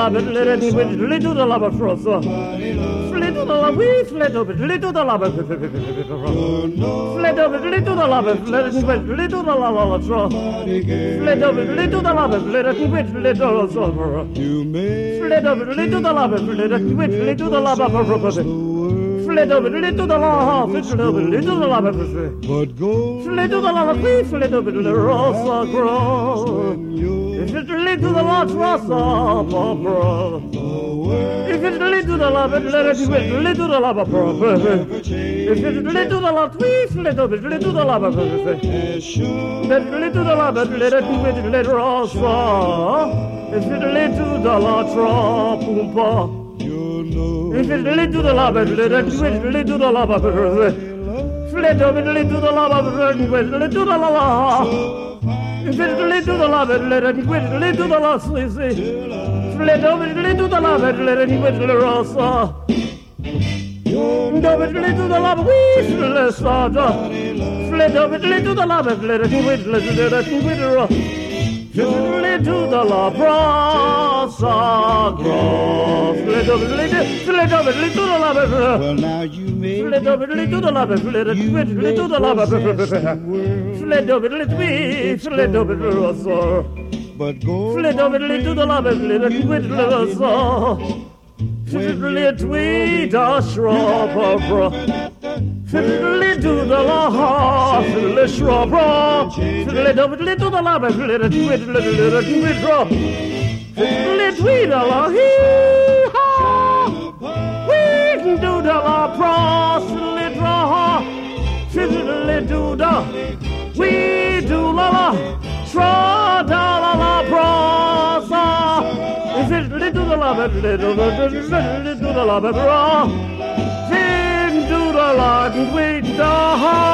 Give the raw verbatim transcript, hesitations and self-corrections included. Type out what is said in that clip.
bit, let it be with little the lava frost. Flit to the lava, we flit over little the lava. Flit over little the lava, let it be with little the lava. Flit over little the lava, let it be with little silver. Flit over little the lava, let it be with little the lava. Flit over little the lava, flit over little the lava. But go Flit to the lava, we flit over the rosa grow. If it's lead to the lava, rosa, bro. If it's lead to the lava, let it be with lead to the lava, bro. If it's lead to the lava, we flit over lead to the lava. Let it lead to the lava, let it be with lead rosa. If it's lead to the lava, pumpa. If it's lead to the lava, let it be with lead to the lava. Flit over to the lava, let to the lava. If it's lead to the lava, let it quit, lead to the lava, sleazy. Flit over to the lava, let it quit, the rosa. Over to the lava, we flit, flit over to the lava, let it quit, let it quit, the rosa. Flit to the lava, rosa, flit over to the lava. well now you may Flit over to the lava, flit it, flit to the lava. Flit over to the flit over to the rosa. but go Flit over to the lava, flit it, flit to the rosa. Flit to the shrub, flit to the lava, flit shrub. Flit over to the lava, flit it, flit to the rosa. Flit to the lava, do the la pros, little fiddly do the we do la la tra da la la pros. If it's little the la little little the la bra, fin do the la we da.